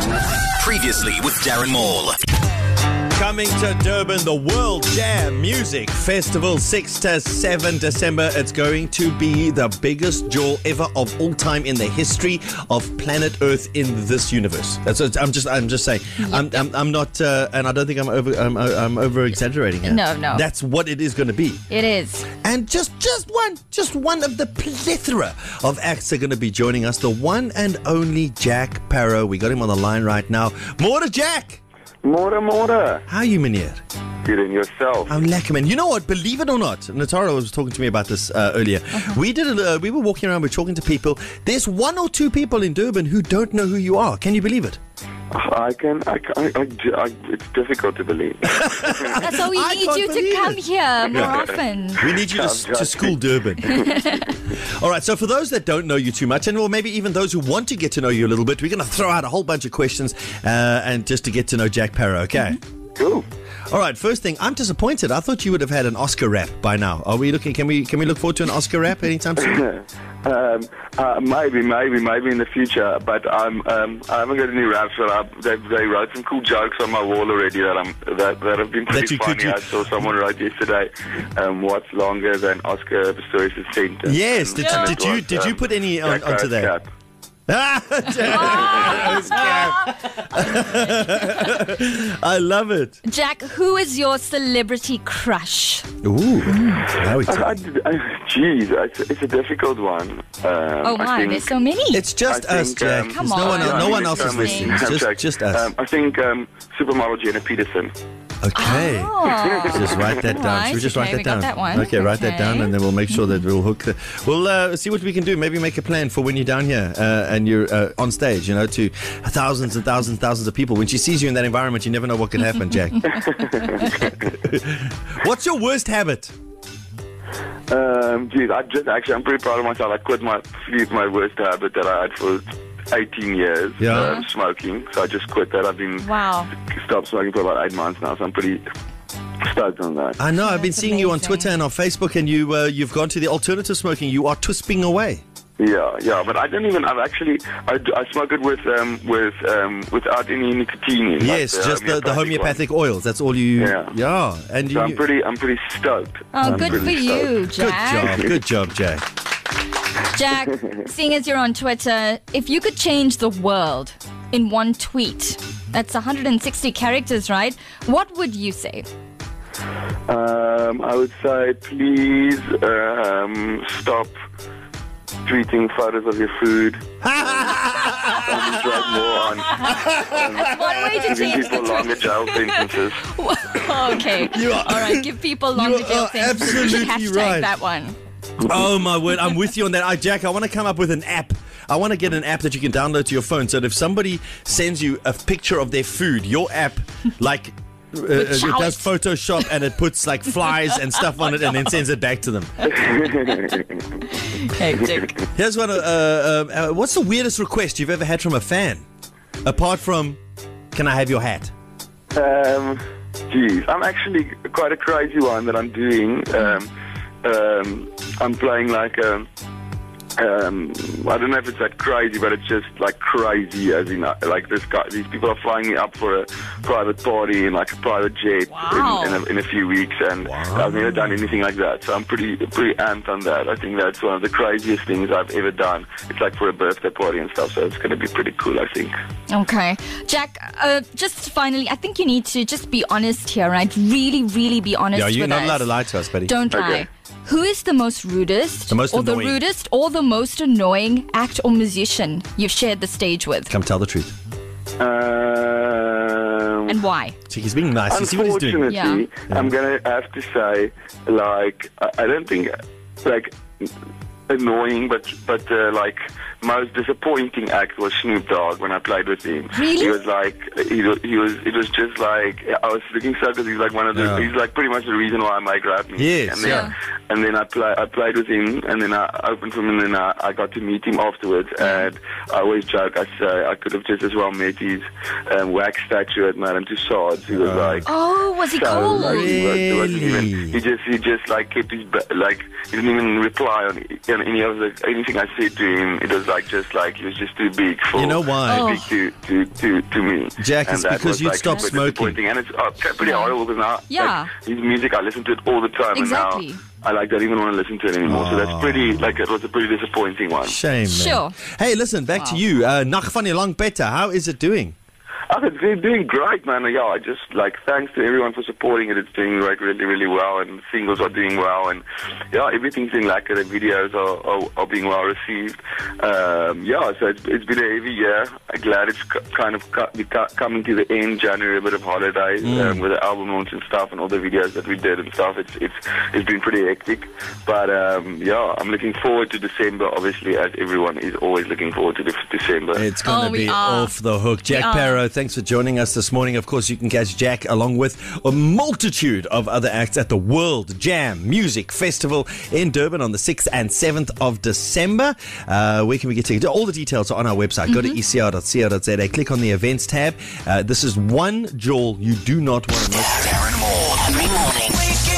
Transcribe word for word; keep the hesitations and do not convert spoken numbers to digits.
Previously with Darren Maul. Coming to Durban, the World Jam Music Festival, six to seven December. It's going to be the biggest jewel ever of all time in the history of planet Earth in this universe. That's what I'm just, I'm just saying. I'm, I'm, I'm not, uh, and I don't think I'm over, I'm, I'm over exaggerating it. No, no. That's what it is going to be. It is. And just, just one, just one of the plethora of acts are going to be joining us. The one and only Jack Parow. We got him on the line right now. More to Jack. Mora, mora. How are you, meneer? Good in yourself. I'm lekker, man. You know what? Believe it or not, Natara was talking to me about this uh, earlier. Uh-huh. We did. A, uh, we were walking around. We're talking to people. There's one or two people in Durban who don't know who you are. Can you believe it? I can. I can. I, I, I, it's difficult to believe. That's why we I need can't you to believe come it. here more often. We need you to, to school Durban. All right. So for those that don't know you too much, and or maybe even those who want to get to know you a little bit, we're going to throw out a whole bunch of questions, uh, and just to get to know Jack Parow. Okay. Mm-hmm. Cool. All right. First thing, I'm disappointed. I thought you would have had an Oscar rap by now. Are we looking? Can we? Can we look forward to an Oscar rap anytime soon? um, uh, maybe, maybe, maybe in the future. But I'm. Um, I haven't got any raps. But I, they, they wrote some cool jokes on my wall already that I'm that, that have been pretty That you- funny. could you- I saw someone write yesterday. Um, what's longer than Oscar Pistorius' sentence? Yes. And- Did, and you, it did you? was, Did you um, put any on, Jack onto Parrow's that? cap. I love it. Jack, who is your celebrity crush? Ooh, now we I, talk. I, Jeez, it's, it's a difficult one. Um, Oh I my, think, there's so many. It's just I us, think, Jack. um, There's Come no one, on. el- no I one mean, else is um, listening. It's I'm just, sorry. just us. Um, I think um, supermodel Jenna Peterson. Okay. Oh. Just write that down. Right, Should we just okay, write that we got down? that one. Okay, write that Okay. down, and then we'll make sure that we'll hook the. We'll uh, see what we can do. Maybe make a plan for when you're down here uh, and you're uh, on stage. You know, to thousands and thousands and thousands of people. When she sees you in that environment, you never know what can happen, Jack. What's your worst habit? Um, geez, I just actually, I'm pretty proud of myself. I quit my my worst habit that I had for eighteen years. Yeah. Um, smoking. So I just quit that. I've been Wow. stopped smoking for about eight months now. So I'm pretty stoked on that. I know. I've been That's seeing you on amazing. Twitter and on Facebook, and you uh, you've gone to the alternative smoking. You are twisping away. Yeah, yeah, but I don't even. I've actually. I, I smoke it with um with um without any nicotine. In, Yes, like just the, the one. homeopathic oils. That's all you. Yeah. Yeah, and you. So I'm pretty. I'm pretty stoked. Oh, I'm good for pretty you, stoked. Good Jack. job. Good job, Jack. Jack, seeing as you're on Twitter, if you could change the world in one tweet, that's one hundred sixty characters, right? What would you say? Um, I would say please um, stop tweeting photos of your food. Concentrate more on, That's one way to giving change the people longer jail sentences. Okay. You are- All right, give people longer you jail are sentences. We should absolutely hashtag right. that one. Oh my word, I'm with you on that. I, Jack, I want to come up with an app. I want to get an app that you can download to your phone so that if somebody sends you a picture of their food, your app, like, uh, it shout. does Photoshop and it puts like flies and stuff on it and then sends it back to them. Hectic. Here's one. Uh, uh, uh, what's the weirdest request you've ever had from a fan? Apart from, can I have your hat? Um, geez, I'm actually quite a crazy one that I'm doing. Um, um, I'm playing like a. Um, I don't know if it's that crazy, but it's just like crazy, as in uh, like this guy. These people are flying me up for a private party in like a private jet Wow. in, in, a, in a few weeks, and Wow. I've never done anything like that. So I'm pretty pretty amped on that. I think that's one of the craziest things I've ever done. It's like for a birthday party and stuff, so it's going to be pretty cool, I think. Okay. Jack, uh, just finally, I think you need to just be honest here, right? Really, really be honest Yeah, with you're not us. allowed to lie to us, buddy. Don't lie. Okay. Who is the most rudest, The most or annoying. the rudest, or the most annoying act or musician you've shared the stage with, Come tell the truth. Um, and why? See, he's being nice. You see what he's doing? Unfortunately, Yeah. I'm gonna have to say, like, I, I don't think, like, annoying, but but uh, like most disappointing act was Snoop Dogg when I played with him. Really? He was like, he, wa- he was. It was just like I was looking so because he's like one of the. Yeah. He's like pretty much the reason why I make rap music. Yes, And then, yeah. And then I play. I played with him, and then I opened for him, and then I, I got to meet him afterwards. And I always joke. I say I could have just as well met his um, wax statue at Madame Tussauds. He was like. Oh, was he So, cold? like, he, was, he, wasn't Really? even, he just he just like kept his ba- like he didn't even reply on, on any of the anything I said to him. It was like like just like he was just too big for. You know why? Oh. Big to, to, to, to me. Jack, And it's that because was, you'd like, stopped a bit smoking. disappointing. And it's uh, pretty horrible because now Yeah. like, his music I listen to it all the time, Exactly. and now I like don't even want to listen to it anymore. So that's pretty like it was a pretty disappointing one. Shame, man. Sure. Hey, listen, back to Wow. you. Uh, Nag van die Lang Pette, how is it doing? Oh, it's been doing great, man. Yeah, I just like thanks to everyone for supporting it. It's doing like really, really well, and singles are doing well, and yeah, everything's doing like the videos are, are, are being well received. Um, yeah, so it's, it's been a heavy year. I'm glad it's c- kind of cu- be cu- coming to the end. January, a bit of holidays Mm. um, with the album launch and stuff, and all the videos that we did and stuff. It's it's it's been pretty hectic, but um, yeah, I'm looking forward to December. Obviously, as everyone is always looking forward to the December. It's going to Oh, we be are. off the hook. Jack We are. Parrow, thanks for joining us this morning. Of course, you can catch Jack along with a multitude of other acts at the World Jam Music Festival in Durban on the sixth and seventh of December. Uh, where can we get to? All the details are on our website. Go to e c r dot co dot z a. Click on the events tab. Uh, this is one jewel you do not want to miss. Darren Moore every morning.